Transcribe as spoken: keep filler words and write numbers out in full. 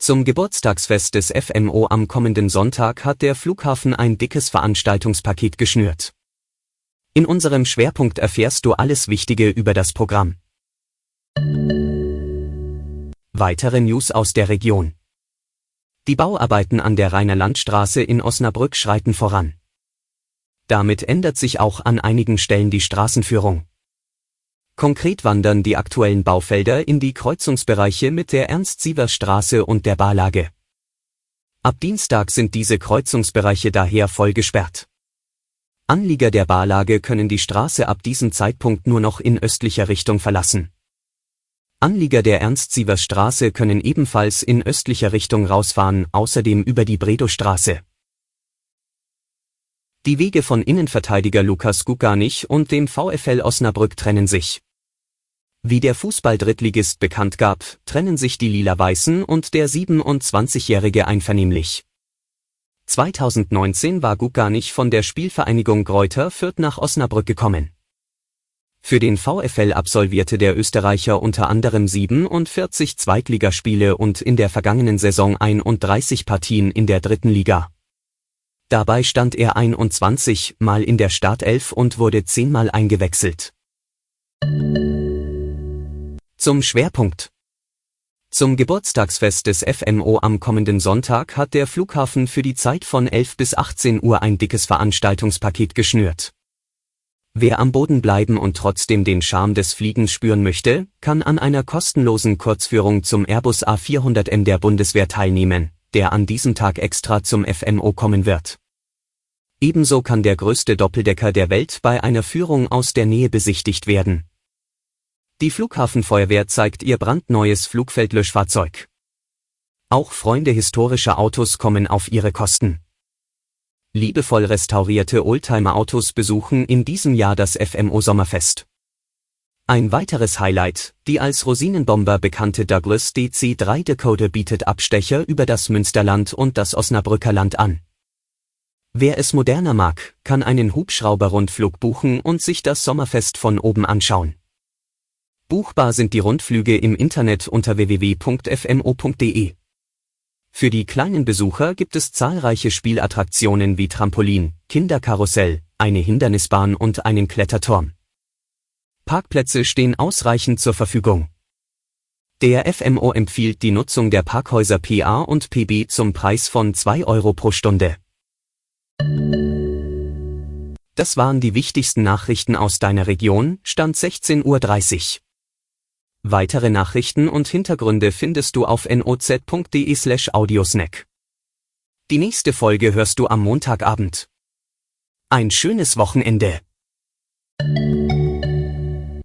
Zum Geburtstagsfest des F M O am kommenden Sonntag hat der Flughafen ein dickes Veranstaltungspaket geschnürt. In unserem Schwerpunkt erfährst du alles Wichtige über das Programm. Weitere News aus der Region. Die Bauarbeiten an der Rainer Landstraße in Osnabrück schreiten voran. Damit ändert sich auch an einigen Stellen die Straßenführung. Konkret wandern die aktuellen Baufelder in die Kreuzungsbereiche mit der Ernst-Sievers-Straße und der Barlage. Ab Dienstag sind diese Kreuzungsbereiche daher voll gesperrt. Anlieger der Barlage können die Straße ab diesem Zeitpunkt nur noch in östlicher Richtung verlassen. Anlieger der Ernst-Sievers-Straße können ebenfalls in östlicher Richtung rausfahren, außerdem über die Bredow-Straße. Die Wege von Innenverteidiger Lukas Guganich und dem VfL Osnabrück trennen sich. Wie der Fußball-Drittligist bekannt gab, trennen sich die Lila-Weißen und der siebenundzwanzigjährige einvernehmlich. zweitausendneunzehn war Guganich von der Spielvereinigung Greuther Fürth nach Osnabrück gekommen. Für den VfL absolvierte der Österreicher unter anderem siebenundvierzig Zweitligaspiele und in der vergangenen Saison einunddreißig Partien in der dritten Liga. Dabei stand er einundzwanzig Mal in der Startelf und wurde zehn Mal eingewechselt. Zum Schwerpunkt. Zum Geburtstagsfest des F M O am kommenden Sonntag hat der Flughafen für die Zeit von elf bis achtzehn Uhr ein dickes Veranstaltungspaket geschnürt. Wer am Boden bleiben und trotzdem den Charme des Fliegens spüren möchte, kann an einer kostenlosen Kurzführung zum Airbus A vierhundert M der Bundeswehr teilnehmen, der an diesem Tag extra zum F M O kommen wird. Ebenso kann der größte Doppeldecker der Welt bei einer Führung aus der Nähe besichtigt werden. Die Flughafenfeuerwehr zeigt ihr brandneues Flugfeldlöschfahrzeug. Auch Freunde historischer Autos kommen auf ihre Kosten. Liebevoll restaurierte Oldtimer-Autos besuchen in diesem Jahr das F M O Sommerfest. Ein weiteres Highlight, die als Rosinenbomber bekannte Douglas D C drei Decoder bietet Abstecher über das Münsterland und das Osnabrücker Land an. Wer es moderner mag, kann einen Hubschrauber-Rundflug buchen und sich das Sommerfest von oben anschauen. Buchbar sind die Rundflüge im Internet unter w w w punkt f m o punkt d e. Für die kleinen Besucher gibt es zahlreiche Spielattraktionen wie Trampolin, Kinderkarussell, eine Hindernisbahn und einen Kletterturm. Parkplätze stehen ausreichend zur Verfügung. Der F M O empfiehlt die Nutzung der Parkhäuser P A und P B zum Preis von zwei Euro pro Stunde. Das waren die wichtigsten Nachrichten aus deiner Region, Stand sechzehn Uhr dreißig. Weitere Nachrichten und Hintergründe findest du auf n o z punkt d e slash audiosnack. Die nächste Folge hörst du am Montagabend. Ein schönes Wochenende.